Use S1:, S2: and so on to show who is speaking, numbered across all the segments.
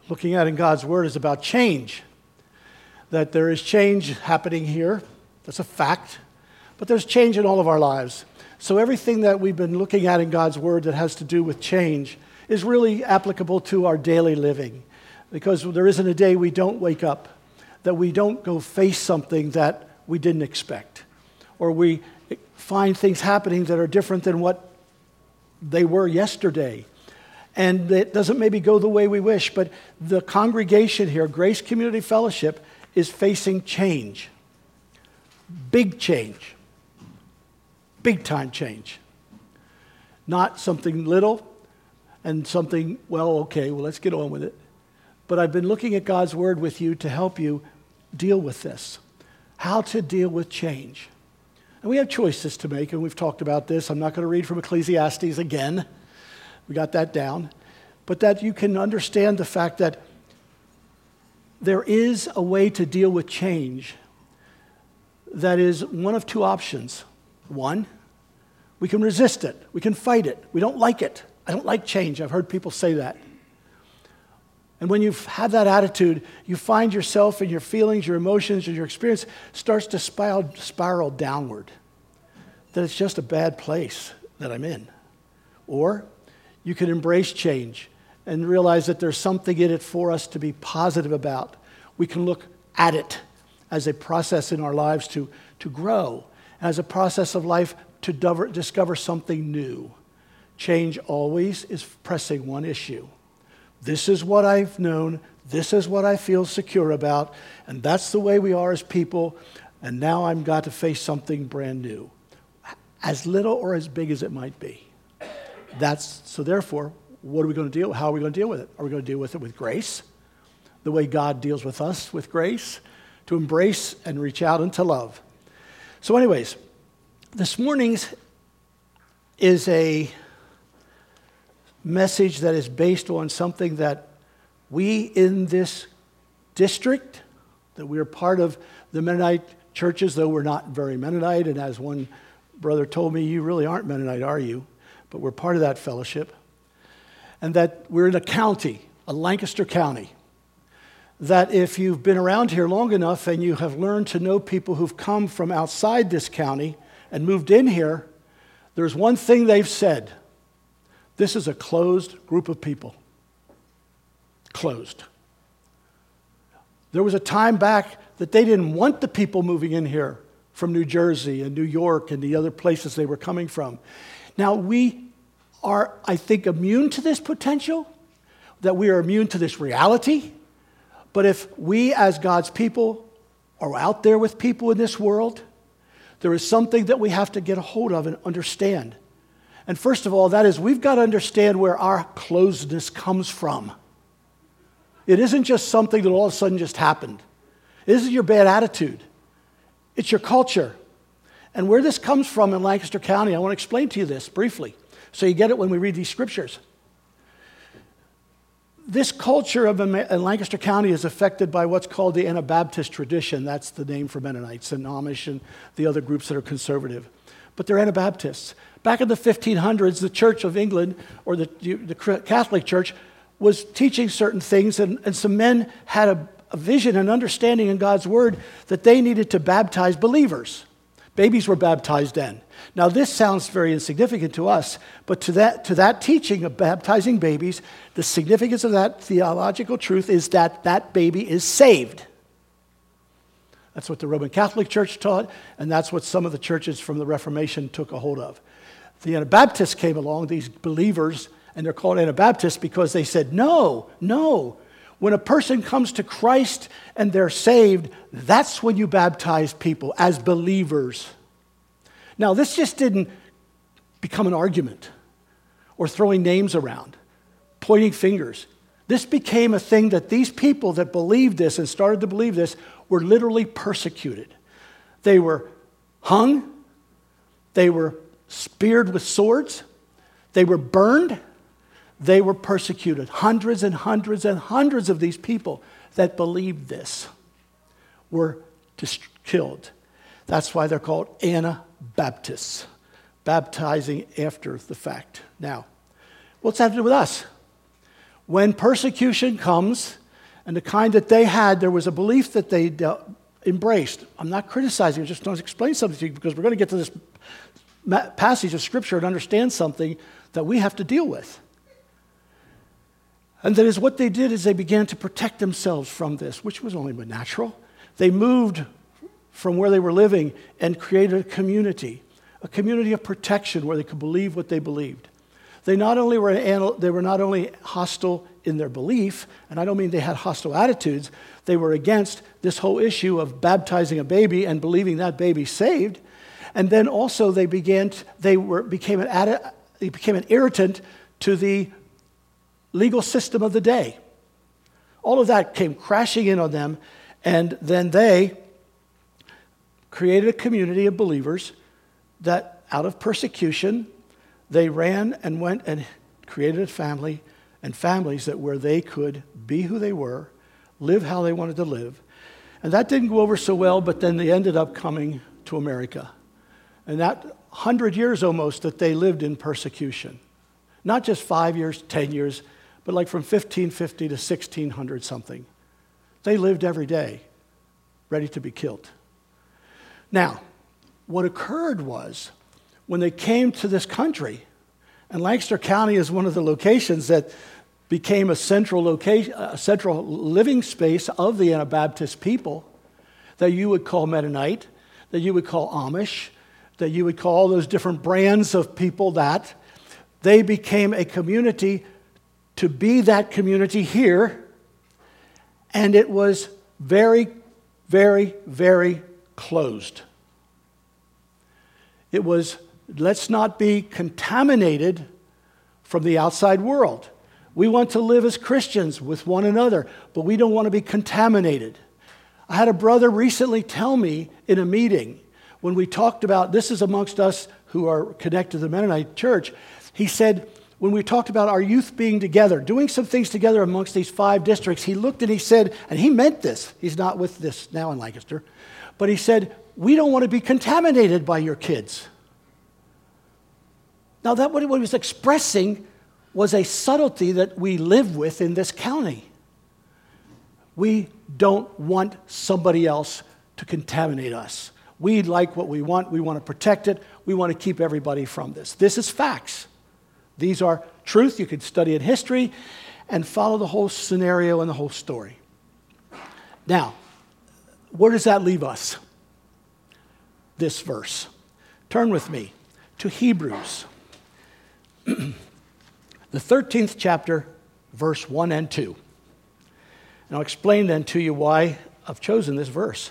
S1: looking at in God's Word is about change. That there is change happening here. That's a fact. But there's change in all of our lives. So everything that we've been looking at in God's Word that has to do with change is really applicable to our daily living. Because there isn't a day we don't wake up, that we don't go face something that we didn't expect. Or we find things happening that are different than what they were yesterday. And it doesn't maybe go the way we wish, but the congregation here, Grace Community Fellowship, is facing change. Big change. Big time change. Not something little and something, let's get on with it. But I've been looking at God's Word with you to help you deal with this. How to deal with change. And we have choices to make, and we've talked about this. I'm not going to read from Ecclesiastes again. We got that down. But that you can understand the fact that there is a way to deal with change that is one of two options. One, we can resist it. We can fight it. We don't like it. I don't like change. I've heard people say that. And when you've had that attitude, you find yourself and your feelings, your emotions, and your experience starts to spiral downward. That it's just a bad place that I'm in. Or you can embrace change and realize that there's something in it for us to be positive about. We can look at it as a process in our lives to grow, as a process of life to discover something new. Change always is pressing one issue. This is what I've known, this is what I feel secure about, and that's the way we are as people, and now I've got to face something brand new. As little or as big as it might be. So therefore, what are we going to deal with? How are we going to deal with it? Are we going to deal with it with grace? The way God deals with us with grace? To embrace and reach out into love. So anyways, this morning's is a message that is based on something that we in this district, that we are part of the Mennonite churches, though we're not very Mennonite, and as one brother told me, you really aren't Mennonite, are you? But we're part of that fellowship. And that we're in a county, a Lancaster County, that if you've been around here long enough and you have learned to know people who've come from outside this county and moved in here, there's one thing they've said. This is a closed group of people. Closed. There was a time back that they didn't want the people moving in here from New Jersey and New York and the other places they were coming from. Now, we are, I think, immune to this potential, that we are immune to this reality. But if we, as God's people, are out there with people in this world, there is something that we have to get a hold of and understand. And first of all, that is, we've got to understand where our closedness comes from. It isn't just something that all of a sudden just happened. It isn't your bad attitude. It's your culture. And where this comes from in Lancaster County, I want to explain to you this briefly, so you get it when we read these scriptures. This culture in Lancaster County is affected by what's called the Anabaptist tradition. That's the name for Mennonites and Amish and the other groups that are conservative. But they're Anabaptists. Back in the 1500s, the Church of England, or the Catholic Church, was teaching certain things, and some men had a vision and understanding in God's Word that they needed to baptize believers. Babies were baptized then. Now, this sounds very insignificant to us, but to that teaching of baptizing babies, the significance of that theological truth is that that baby is saved. That's what the Roman Catholic Church taught, and that's what some of the churches from the Reformation took a hold of. The Anabaptists came along, these believers, and they're called Anabaptists because they said, no. When a person comes to Christ and they're saved, that's when you baptize people as believers. Now, this just didn't become an argument or throwing names around, pointing fingers. This became a thing that these people that believed this and started to believe this were literally persecuted. They were hung. They were speared with swords. They were burned. They were persecuted. Hundreds and hundreds and hundreds of these people that believed this were killed. That's why they're called Anabaptists, baptizing after the fact. Now, what's that to do with us? When persecution comes, and the kind that they had, there was a belief that they embraced. I'm not criticizing, I just want to explain something to you because we're going to get to this passage of Scripture and understand something that we have to deal with. And that is what they did is they began to protect themselves from this, which was only but natural. They moved from where they were living and created a community of protection where they could believe what they believed. They were not only hostile in their belief, and I don't mean they had hostile attitudes, they were against this whole issue of baptizing a baby and believing that baby saved. And then also they became an irritant to the legal system of the day. All of that came crashing in on them, and then they created a community of believers that out of persecution, they ran and went and created a family and families that where they could be who they were, live how they wanted to live. And that didn't go over so well, but then they ended up coming to America. And that 100 years almost that they lived in persecution. Not just 5 years, 10 years, but like from 1550 to 1600 something. They lived every day, ready to be killed. Now, what occurred was, when they came to this country, and Lancaster County is one of the locations that became a central living space of the Anabaptist people that you would call Mennonite, that you would call Amish, that you would call all those different brands of people that they became a community to be that community here, and it was very, very, very closed. It was, let's not be contaminated from the outside world. We want to live as Christians with one another, but we don't want to be contaminated. I had a brother recently tell me in a meeting, when we talked about, this is amongst us who are connected to the Mennonite church, he said, when we talked about our youth being together, doing some things together amongst these 5 districts, he looked and he said, and he meant this, he's not with this now in Lancaster, but he said, we don't want to be contaminated by your kids. Now, that what he was expressing was a subtlety that we live with in this county. We don't want somebody else to contaminate us. We like what we want to protect it, we want to keep everybody from this. This is facts. These are truth. You can study in history and follow the whole scenario and the whole story. Now, where does that leave us? This verse. Turn with me to Hebrews. The 13th chapter, verse 1 and 2. And I'll explain then to you why I've chosen this verse.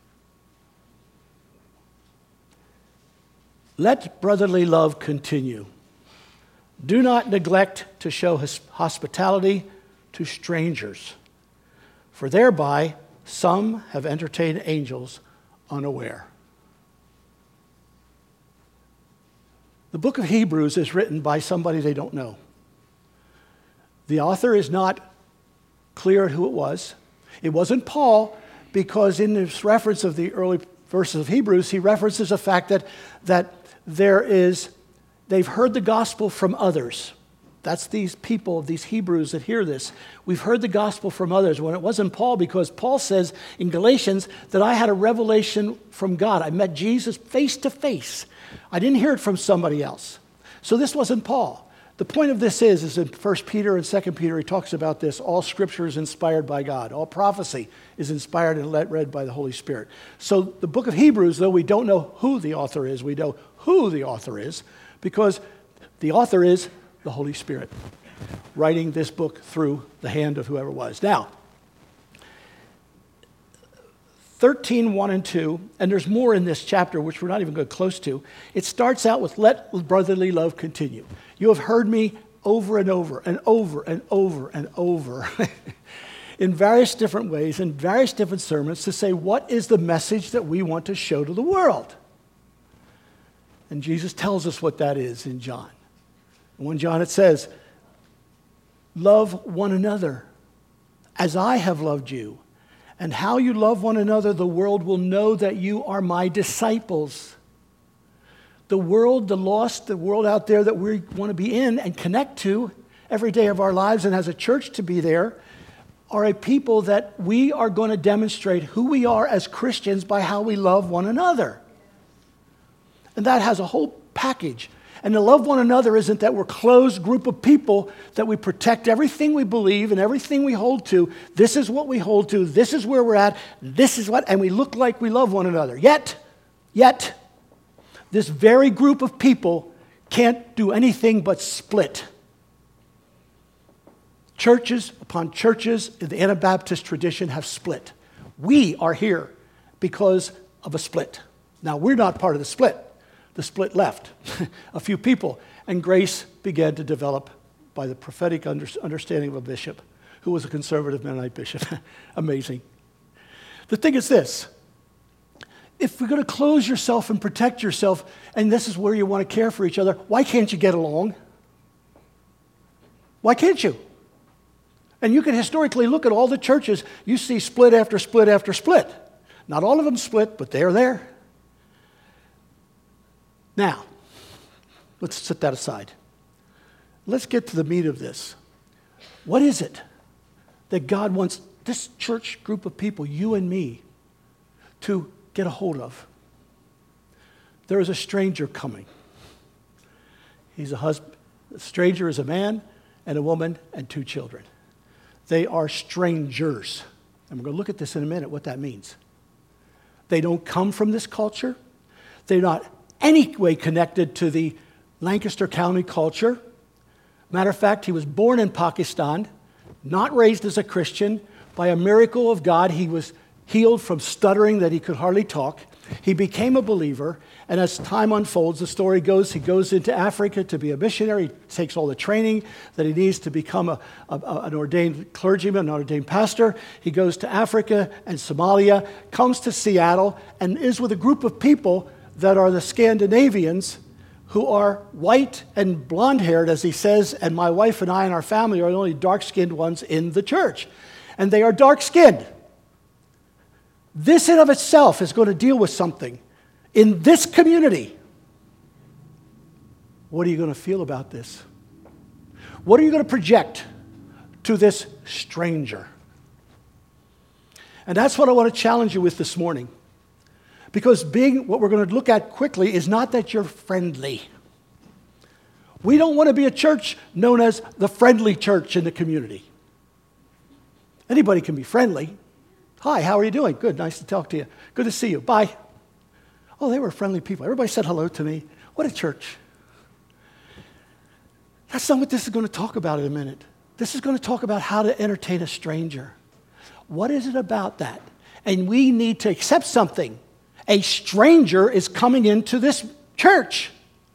S1: Let brotherly love continue. Do not neglect to show hospitality to strangers, for thereby some have entertained angels unaware. The book of Hebrews is written by somebody they don't know. The author is not clear to who it was. It wasn't Paul, because in this reference of the early verses of Hebrews, he references the fact that they've heard the gospel from others. That's these people, these Hebrews that hear this. We've heard the gospel from others. When it wasn't Paul, because Paul says in Galatians that I had a revelation from God. I met Jesus face to face. I didn't hear it from somebody else. So this wasn't Paul. The point of this is in 1 Peter and 2 Peter, he talks about this. All scripture is inspired by God. All prophecy is inspired and read by the Holy Spirit. So the book of Hebrews, though we don't know who the author is, we know who the author is, because the author is the Holy Spirit, writing this book through the hand of whoever it was. Now, 13, 1 and 2, and there's more in this chapter, which we're not even going close to. It starts out with, let brotherly love continue. You have heard me over and over and over and over and over in various different ways, in various different sermons, to say, what is the message that we want to show to the world? And Jesus tells us what that is in John. In 1 John it says, love one another as I have loved you. And how you love one another, the world will know that you are my disciples. The world, the lost, the world out there that we want to be in and connect to every day of our lives and as a church to be there are a people that we are going to demonstrate who we are as Christians by how we love one another. And that has a whole package. And to love one another isn't that we're a closed group of people, that we protect everything we believe and everything we hold to. This is what we hold to. This is where we're at. This is what, and we look like we love one another. Yet, this very group of people can't do anything but split. Churches upon churches in the Anabaptist tradition have split. We are here because of a split. Now, we're not part of the split. The split left a few people, and grace began to develop by the prophetic understanding of a bishop who was a conservative Mennonite bishop. Amazing. The thing is this. If you're going to close yourself and protect yourself, and this is where you want to care for each other, why can't you get along? Why can't you? And you can historically look at all the churches. You see split after split after split. Not all of them split, but they're there. Now, let's set that aside. Let's get to the meat of this. What is it that God wants this church group of people, you and me, to get a hold of? There is a stranger coming. He's a husband. The stranger is a man and a woman and 2 children. They are strangers. And we're going to look at this in a minute, what that means. They don't come from this culture. They're not any way connected to the Lancaster County culture. Matter of fact, he was born in Pakistan, not raised as a Christian. By a miracle of God, he was healed from stuttering that he could hardly talk. He became a believer, and as time unfolds, the story goes, he goes into Africa to be a missionary. He takes all the training that he needs to become an ordained clergyman, an ordained pastor. He goes to Africa and Somalia, comes to Seattle, and is with a group of people that are the Scandinavians, who are white and blonde-haired, as he says, and my wife and I and our family are the only dark-skinned ones in the church. And they are dark-skinned. This in of itself is going to deal with something. In this community, what are you going to feel about this? What are you going to project to this stranger? And that's what I want to challenge you with this morning. Because what we're going to look at quickly is not that you're friendly. We don't want to be a church known as the friendly church in the community. Anybody can be friendly. Hi, how are you doing? Good, nice to talk to you. Good to see you. Bye. Oh, they were friendly people. Everybody said hello to me. What a church. That's not what this is going to talk about in a minute. This is going to talk about how to entertain a stranger. What is it about that? And we need to accept something. A stranger is coming into this church.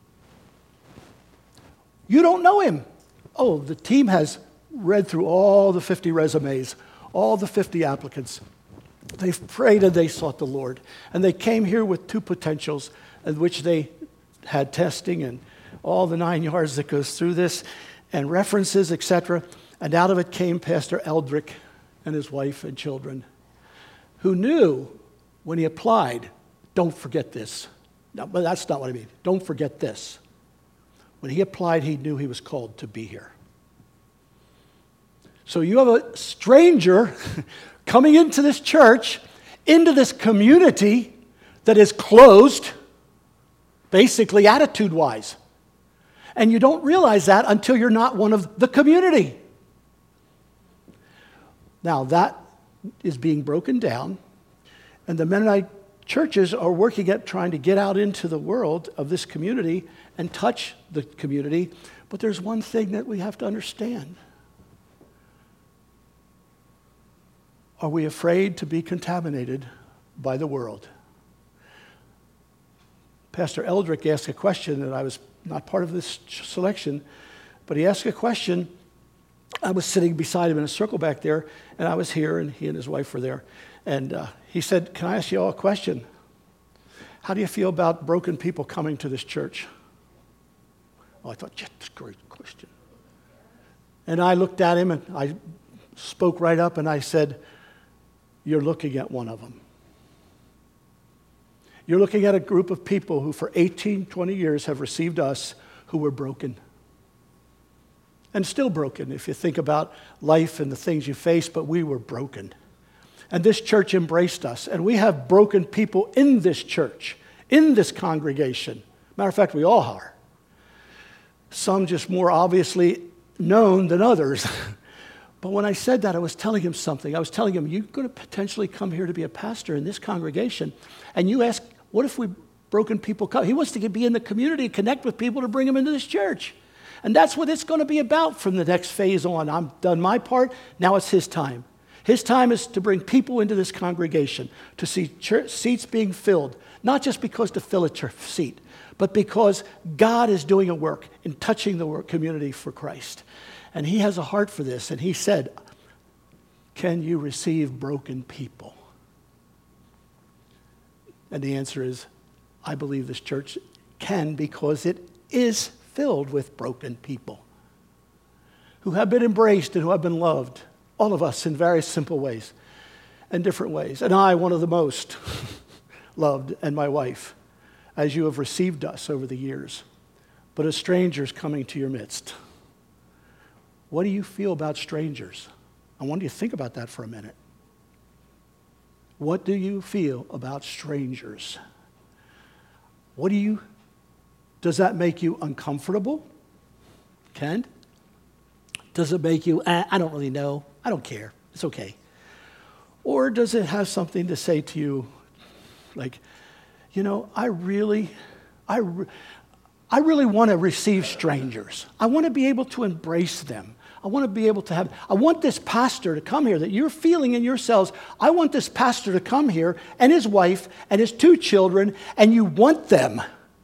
S1: You don't know him. Oh, the team has read through all the 50 resumes, all the 50 applicants. They've prayed and they sought the Lord. And they came here with 2 potentials, in which they had testing and all the 9 yards that goes through this, and references, etc. And out of it came Pastor Eldrick and his wife and children, who knew when he applied, don't forget this. No, but that's not what I mean. Don't forget this. When he applied, he knew he was called to be here. So you have a stranger coming into this church, into this community that is closed, basically attitude-wise. And you don't realize that until you're not one of the community. Now, that is being broken down, and the Mennonite churches are working at trying to get out into the world of this community and touch the community. But there's one thing that we have to understand. Are we afraid to be contaminated by the world? Pastor Eldrick asked a question, and I was not part of this selection, but he asked a question. I was sitting beside him in a circle back there, and I was here, and he and his wife were there. And he said, can I ask you all a question? How do you feel about broken people coming to this church? Oh, I thought, yeah, that's a great question. And I looked at him, and I spoke right up, and I said, you're looking at one of them. You're looking at a group of people who for 18, 20 years have received us who were broken. and still broken if you think about life and the things you face, but we were broken. And this church embraced us, and we have broken people in this church, in this congregation. Matter of fact, we all are. Some just more obviously known than others. But when I said that, I was telling him something. I was telling him, you're going to potentially come here to be a pastor in this congregation, and you ask, what if we broken people come? He wants to be in the community, connect with people to bring them into this church. And that's what it's going to be about from the next phase on. I've done my part. Now it's his time. His time is to bring people into this congregation, to see seats being filled, not just because to fill a seat, but because God is doing a work in touching the community for Christ. And he has a heart for this. And he said, can you receive broken people? And the answer is, I believe this church can, because it is filled with broken people who have been embraced and who have been loved. All of us in very simple ways and different ways. And I, one of the most loved, and my wife, as you have received us over the years, but as strangers coming to your midst. What do you feel about strangers? I want you to think about that for a minute. What do you feel about strangers? Does that make you uncomfortable? Ken? Does it make you, I don't really know, I don't care, it's okay? Or does it have something to say to you like, I really want to receive strangers. I want to be able to embrace them. I want this pastor to come here that you're feeling in yourselves. I want this pastor to come here and his wife and his 2 children, and you want them.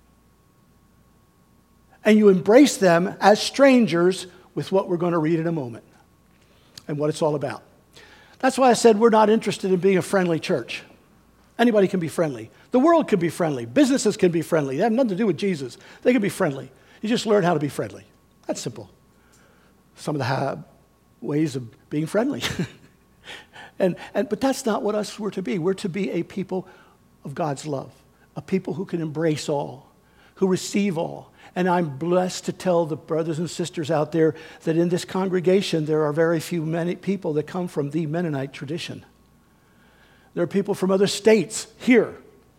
S1: And you embrace them as strangers with what we're going to read in a moment and what it's all about. That's why I said we're not interested in being a friendly church. Anybody can be friendly. The world can be friendly. Businesses can be friendly. They have nothing to do with Jesus. They can be friendly. You just learn how to be friendly. That's simple. Some of the ways of being friendly. But that's not what we're to be. We're to be a people of God's love, a people who can embrace all, who receive all. And I'm blessed to tell the brothers and sisters out there that in this congregation there are very many people that come from the Mennonite tradition. There are people from other states here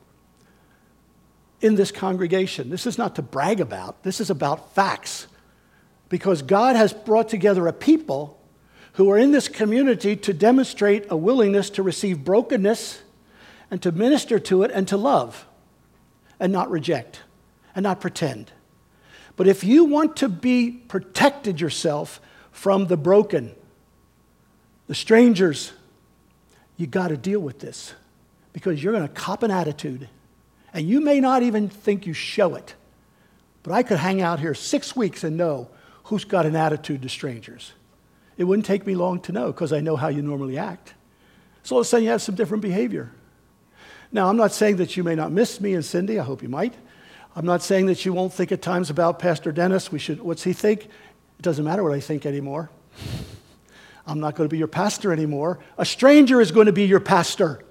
S1: in this congregation. This is not to brag about. This is about facts. Because God has brought together a people who are in this community to demonstrate a willingness to receive brokenness and to minister to it and to love and not reject and not pretend. But if you want to be protected yourself from the broken, the strangers, you got to deal with this because you're going to cop an attitude. And you may not even think you show it. But I could hang out here 6 weeks and know who's got an attitude to strangers. It wouldn't take me long to know because I know how you normally act. So all of a sudden you have some different behavior. Now, I'm not saying that you may not miss me and Cindy. I hope you might. I'm not saying that you won't think at times about Pastor Dennis. What's he think? It doesn't matter what I think anymore. I'm not going to be your pastor anymore. A stranger is going to be your pastor.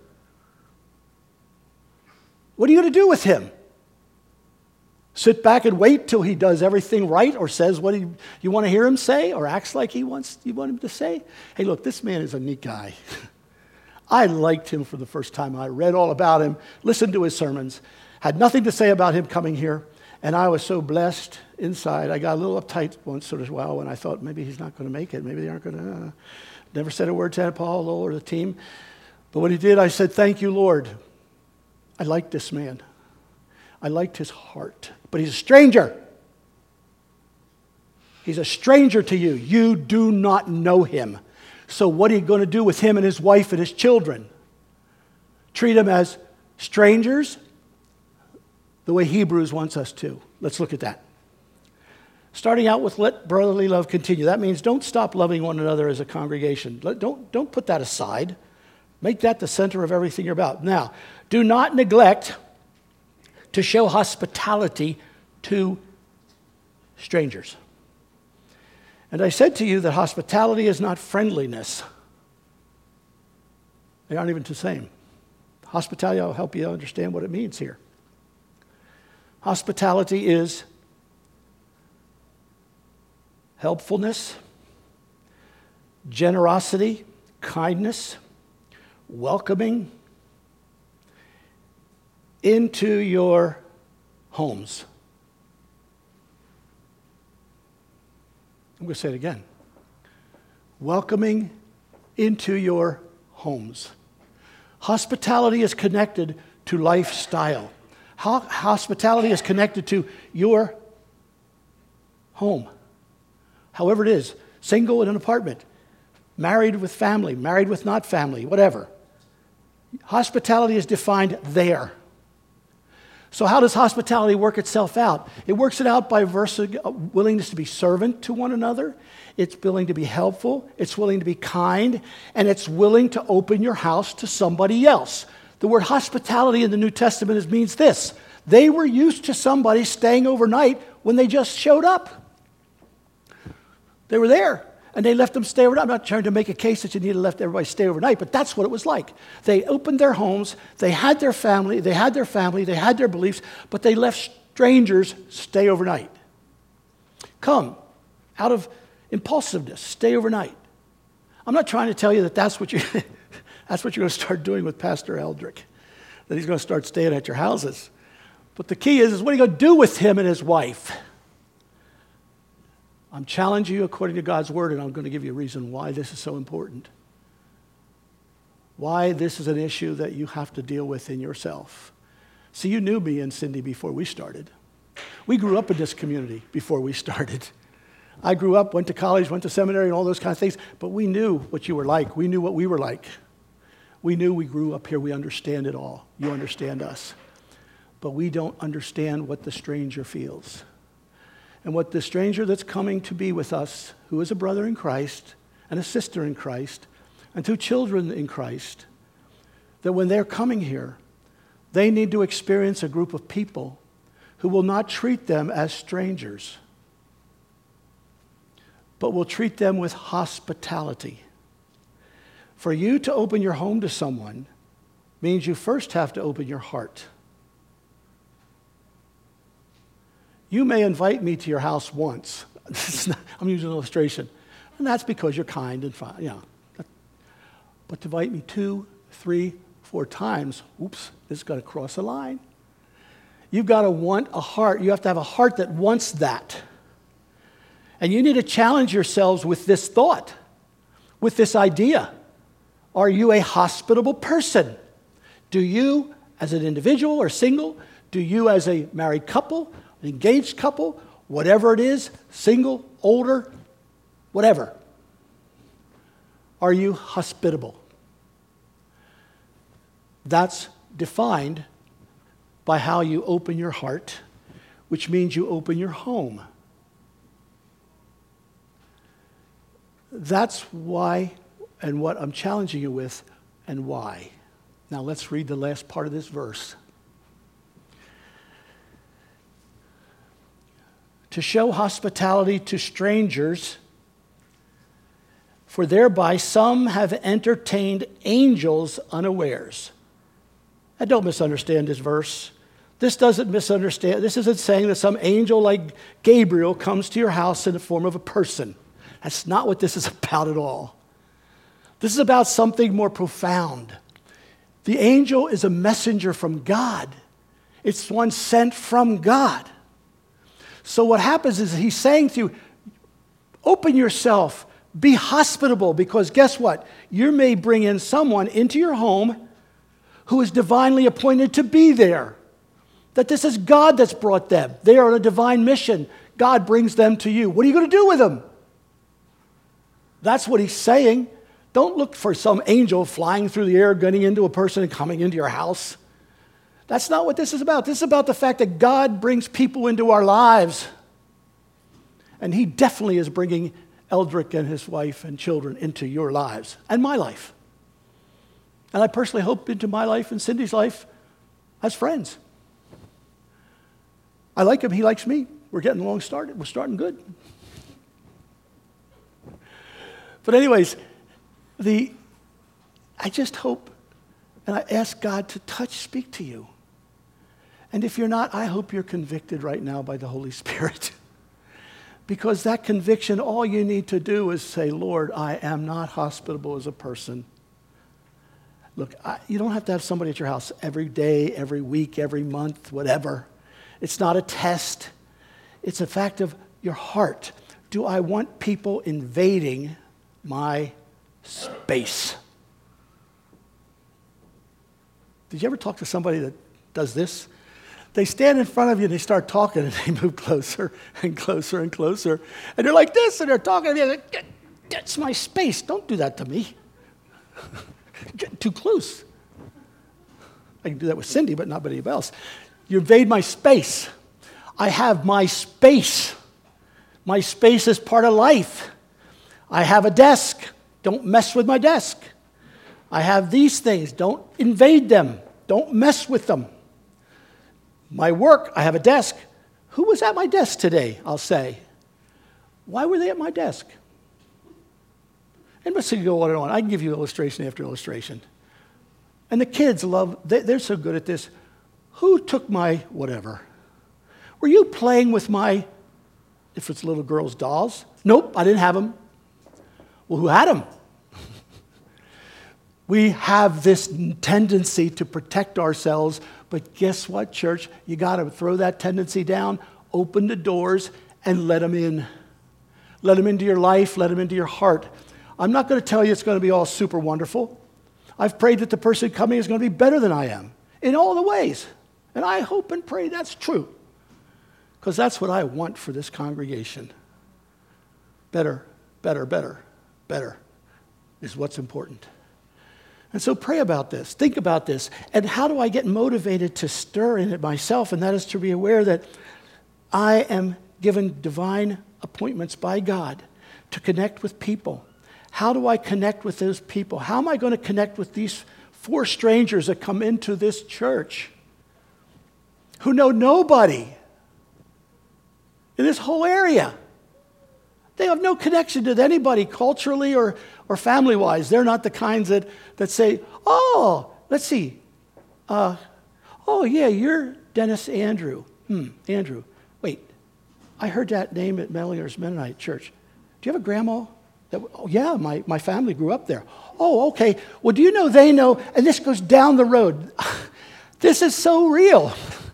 S1: What are you going to do with him? Sit back and wait till he does everything right or says what you want to hear him say or acts like you want him to say? Hey, look, this man is a neat guy. I liked him from the first time I read all about him, listened to his sermons, had nothing to say about him coming here, and I was so blessed inside. I got a little uptight once in a while when I thought maybe he's not going to make it. Maybe they aren't going to. Never said a word to Paul or the team. But when he did, I said, thank you, Lord. I liked this man. I liked his heart. But he's a stranger. He's a stranger to you. You do not know him. So what are you going to do with him and his wife and his children? Treat them as strangers the way Hebrews wants us to. Let's look at that. Starting out with let brotherly love continue. That means don't stop loving one another as a congregation. Don't put that aside. Make that the center of everything you're about. Now, do not neglect to show hospitality to strangers. And I said to you that hospitality is not friendliness. They aren't even the same. Hospitality, I'll help you understand what it means here. Hospitality is helpfulness, generosity, kindness, welcoming into your homes. I'm going to say it again. Welcoming into your homes. Hospitality is connected to lifestyle. Hospitality is connected to your home. However it is, single in an apartment, married with family, married with not family, whatever. Hospitality is defined there. So how does hospitality work itself out? It works it out by willingness to be servant to one another. It's willing to be helpful. It's willing to be kind. And it's willing to open your house to somebody else. The word hospitality in the New Testament means this. They were used to somebody staying overnight when they just showed up. They were there. And they left them stay overnight. I'm not trying to make a case that you need to let everybody stay overnight, but that's what it was like. They opened their homes, they had their family, they had their beliefs, but they left strangers stay overnight. Come, out of impulsiveness, stay overnight. I'm not trying to tell you that that's what you're going to start doing with Pastor Eldrick, that he's going to start staying at your houses. But the key is what are you going to do with him and his wife? I'm challenging you according to God's word, and I'm going to give you a reason why this is so important. Why this is an issue that you have to deal with in yourself. See, you knew me and Cindy before we started. We grew up in this community before we started. I grew up, went to college, went to seminary, and all those kind of things, but we knew what you were like. We knew what we were like. We knew we grew up here. We understand it all. You understand us. But we don't understand what the stranger feels. And what the stranger that's coming to be with us, who is a brother in Christ and a sister in Christ and two children in Christ, that when they're coming here, they need to experience a group of people who will not treat them as strangers, but will treat them with hospitality. For you to open your home to someone means you first have to open your heart. You may invite me to your house once. I'm using an illustration. And that's because you're kind and fine. Yeah. But to invite me 2, 3, 4 times, oops, this is going to cross a line. You've got to want a heart. You have to have a heart that wants that. And you need to challenge yourselves with this thought, with this idea. Are you a hospitable person? Do you, as an individual or single, do you as a married couple, an engaged couple, whatever it is, single, older, whatever. Are you hospitable? That's defined by how you open your heart, which means you open your home. That's why and what I'm challenging you with and why. Now let's read the last part of this verse. To show hospitality to strangers, for thereby some have entertained angels unawares. And don't misunderstand this verse. This isn't saying that some angel like Gabriel comes to your house in the form of a person. That's not what this is about at all. This is about something more profound. The angel is a messenger from God. It's one sent from God. So what happens is he's saying to you, open yourself, be hospitable, because guess what? You may bring in someone into your home who is divinely appointed to be there. That this is God that's brought them. They are on a divine mission. God brings them to you. What are you going to do with them? That's what he's saying. Don't look for some angel flying through the air, getting into a person and coming into your house. That's not what this is about. This is about the fact that God brings people into our lives. And he definitely is bringing Eldrick and his wife and children into your lives and my life. And I personally hope into my life and Cindy's life as friends. I like him, he likes me. We're getting along started. We're starting good. But anyways, I just hope and I ask God to speak to you. And if you're not, I hope you're convicted right now by the Holy Spirit. Because that conviction, all you need to do is say, Lord, I am not hospitable as a person. Look, you don't have to have somebody at your house every day, every week, every month, whatever. It's not a test. It's a fact of your heart. Do I want people invading my space? Did you ever talk to somebody that does this? They stand in front of you and they start talking and they move closer and closer and closer. And they're like this and they're talking to you. Like, that's my space. Don't do that to me. Get too close. I can do that with Cindy, but not with anybody else. You invade my space. I have my space. My space is part of life. I have a desk. Don't mess with my desk. I have these things. Don't invade them. Don't mess with them. My work, I have a desk. Who was at my desk today, I'll say. Why were they at my desk? And let's go on and on. I can give you illustration after illustration. And the kids they're so good at this. Who took my whatever? Were you playing with my, if it's little girls' dolls? Nope, I didn't have them. Well, who had them? We have this tendency to protect ourselves, but guess what, church? You got to throw that tendency down, open the doors, and let them in. Let them into your life, let them into your heart. I'm not going to tell you it's going to be all super wonderful. I've prayed that the person coming is going to be better than I am in all the ways. And I hope and pray that's true, because that's what I want for this congregation. Better, better, better, better is what's important. And so pray about this. Think about this. And how do I get motivated to stir in it myself? And that is to be aware that I am given divine appointments by God to connect with people. How do I connect with those people? How am I going to connect with these 4 strangers that come into this church who know nobody in this whole area? They have no connection to anybody culturally or family-wise. They're not the kinds that say, oh, let's see. Oh, yeah, you're Dennis Andrew. Andrew. Wait, I heard that name at Mellinger's Mennonite Church. Do you have a grandma? Oh, yeah, my family grew up there. Oh, okay. Well, do you know they know? And this goes down the road. This is so real.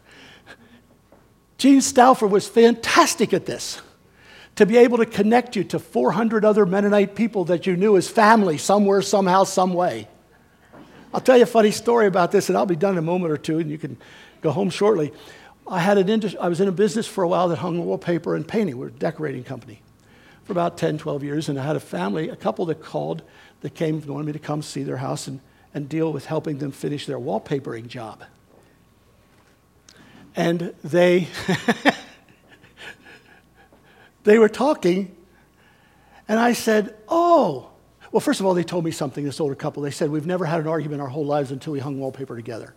S1: Gene Stauffer was fantastic at this. To be able to connect you to 400 other Mennonite people that you knew as family somewhere, somehow, some way. I'll tell you a funny story about this, and I'll be done in a moment or two, and you can go home shortly. I was in a business for a while that hung wallpaper and painting. We're a decorating company for about 10, 12 years, and I had a couple that called, that came, wanted me to come see their house and deal with helping them finish their wallpapering job. And they were talking, and I said, oh. Well, first of all, they told me something, this older couple. They said, we've never had an argument our whole lives until we hung wallpaper together.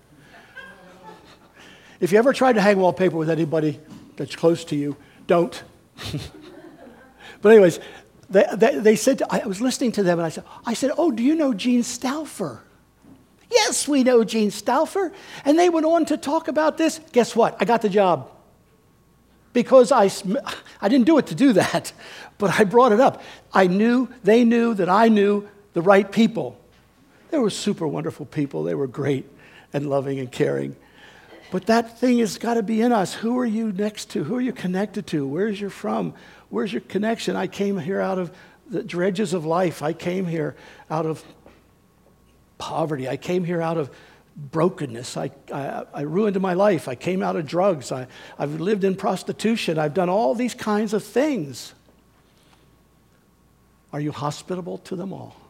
S1: If you ever tried to hang wallpaper with anybody that's close to you, don't. But anyways, they said, I was listening to them, and I said, oh, do you know Gene Stauffer? Yes, we know Gene Stauffer. And they went on to talk about this. Guess what? I got the job. Because I didn't do it to do that, but I brought it up. They knew that I knew the right people. They were super wonderful people. They were great and loving and caring. But that thing has got to be in us. Who are you next to? Who are you connected to? Where's you from? Where's your connection? I came here out of the dredges of life. I came here out of poverty. I came here out of brokenness. I ruined my life. I came out of drugs. I've lived in prostitution. I've done all these kinds of things. Are you hospitable to them all?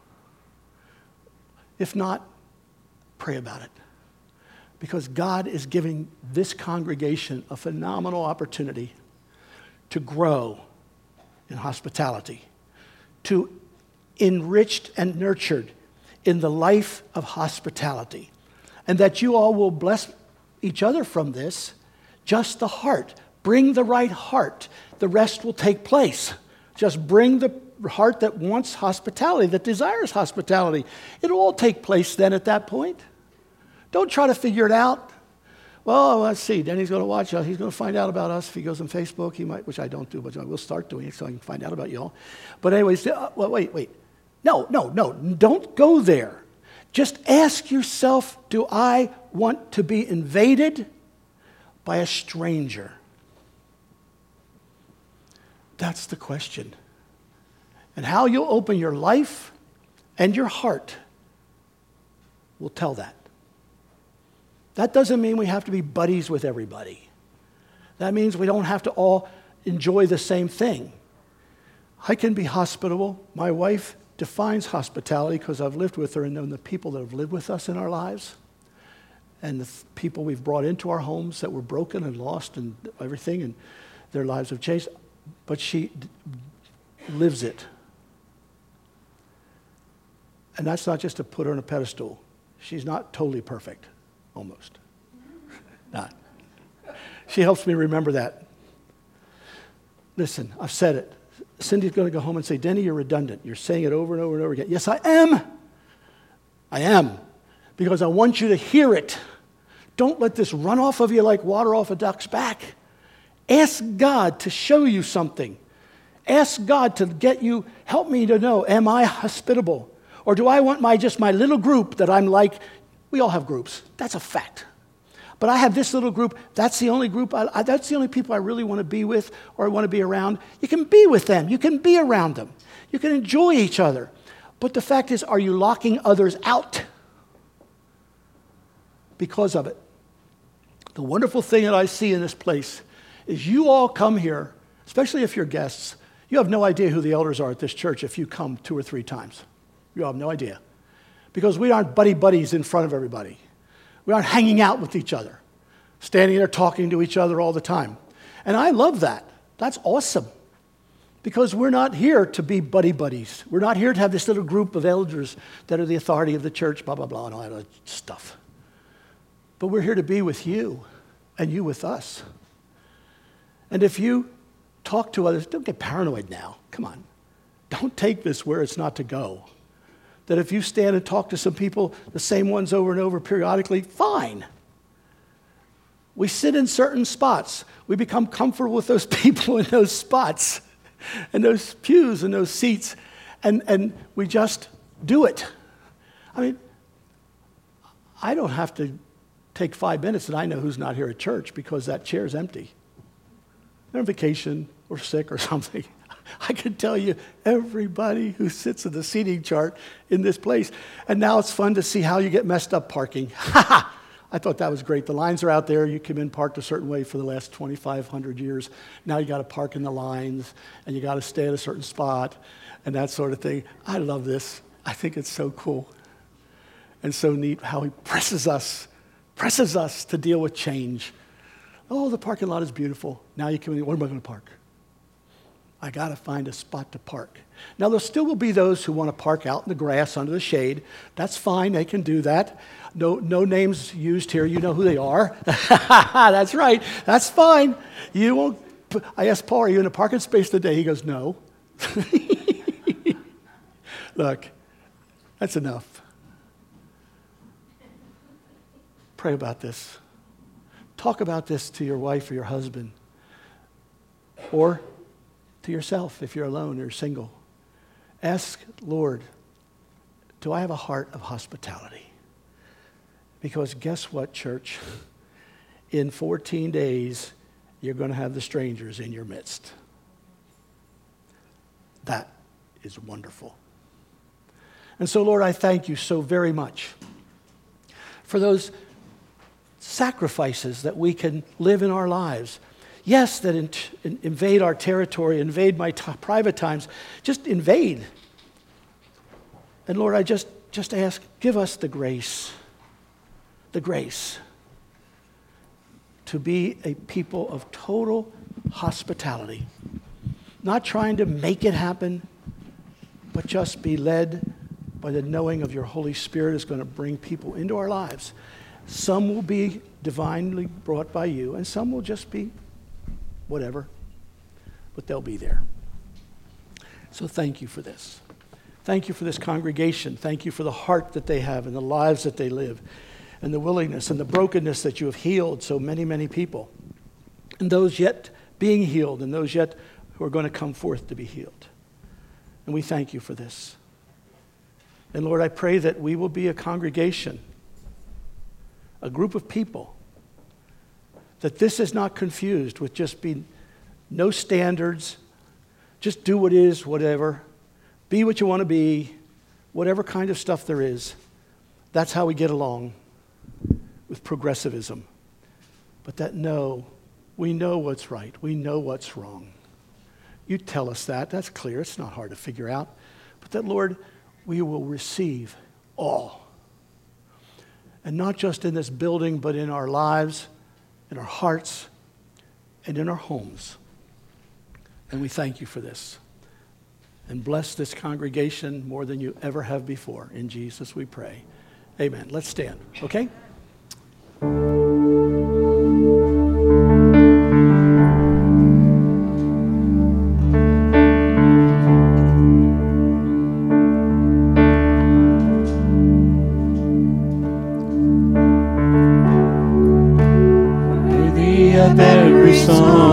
S1: If not, pray about it. Because God is giving this congregation a phenomenal opportunity to grow in hospitality, to enriched and nurtured in the life of hospitality. And that you all will bless each other from this, just the heart. Bring the right heart. The rest will take place. Just bring the heart that wants hospitality, that desires hospitality. It'll all take place then at that point. Don't try to figure it out. Well, let's see. Denny's going to watch us. He's going to find out about us. If he goes on Facebook, he might, which I don't do, but I will start doing it so I can find out about you all. But anyways, wait. No. Don't go there. Just ask yourself, do I want to be invaded by a stranger? That's the question. And how you'll open your life and your heart will tell that. That doesn't mean we have to be buddies with everybody. That means we don't have to all enjoy the same thing. I can be hospitable. My wife defines hospitality because I've lived with her and known the people that have lived with us in our lives and the people we've brought into our homes that were broken and lost and everything, and their lives have changed. But she lives it. And that's not just to put her on a pedestal. She's not totally perfect, almost. Not. She helps me remember that. Listen, I've said it. Cindy's going to go home and say, Denny, you're redundant. You're saying it over and over and over again. Yes, I am. I am. Because I want you to hear it. Don't let this run off of you like water off a duck's back. Ask God to show you something. Ask God to help me to know, am I hospitable? Or do I want just my little group that I'm like? We all have groups. That's a fact. But I have this little group. That's the only group. That's the only people I really want to be with or I want to be around. You can be with them. You can be around them. You can enjoy each other. But the fact is, are you locking others out because of it? The wonderful thing that I see in this place is you all come here, especially if you're guests. You have no idea who the elders are at this church if you come 2 or 3 times. You have no idea. Because we aren't buddies in front of everybody. We aren't hanging out with each other, standing there talking to each other all the time. And I love that. That's awesome. Because we're not here to be buddies. We're not here to have this little group of elders that are the authority of the church, blah, blah, blah, and all that other stuff. But we're here to be with you and you with us. And if you talk to others, don't get paranoid now. Come on. Don't take this where it's not to go. That if you stand and talk to some people, the same ones over and over periodically, fine. We sit in certain spots. We become comfortable with those people in those spots and those pews and those seats, and we just do it. I mean, I don't have to take 5 minutes and I know who's not here at church because that chair's empty. They're on vacation or sick or something. I can tell you everybody who sits in the seating chart in this place. And now it's fun to see how you get messed up parking. I thought that was great. The lines are out there. You come in parked a certain way for the last 2,500 years. Now you got to park in the lines, and you got to stay at a certain spot, and that sort of thing. I love this. I think it's so cool and so neat how he presses us to deal with change. Oh, the parking lot is beautiful. Now you come in, where am I going to park? I got to find a spot to park. Now, there still will be those who want to park out in the grass under the shade. That's fine. They can do that. No names used here. You know who they are. That's right. That's fine. You won't. I asked Paul, are you in a parking space today? He goes, no. Look, that's enough. Pray about this. Talk about this to your wife or your husband. Or to yourself if you're alone or single. Ask, Lord, do I have a heart of hospitality? Because guess what, church? In 14 days, you're going to have the strangers in your midst. That is wonderful. And so, Lord, I thank you so very much for those sacrifices that we can live in our lives. Yes, that invade our territory, invade my private times. Just invade. And Lord, I just ask, give us the grace to be a people of total hospitality. Not trying to make it happen, but just be led by the knowing of your Holy Spirit is going to bring people into our lives. Some will be divinely brought by you, and some will just be whatever, but they'll be there. So thank you for this. Thank you for this congregation. Thank you for the heart that they have and the lives that they live. and the willingness and the brokenness that you have healed so many, many people. And those yet being healed and those yet who are going to come forth to be healed. And we thank you for this. And Lord, I pray that we will be a congregation, a group of people, that this is not confused with just being no standards, just do what is, whatever, be what you want to be, whatever kind of stuff there is. That's how we get along with progressivism. But that no, we know what's right. We know what's wrong. You tell us that. That's clear. It's not hard to figure out. But that, Lord, we will receive all. And not just in this building, but in our lives, in our hearts, and in our homes. And we thank you for this. And bless this congregation more than you ever have before. In Jesus we pray. Amen. Let's stand, okay?
S2: Worthy of every song.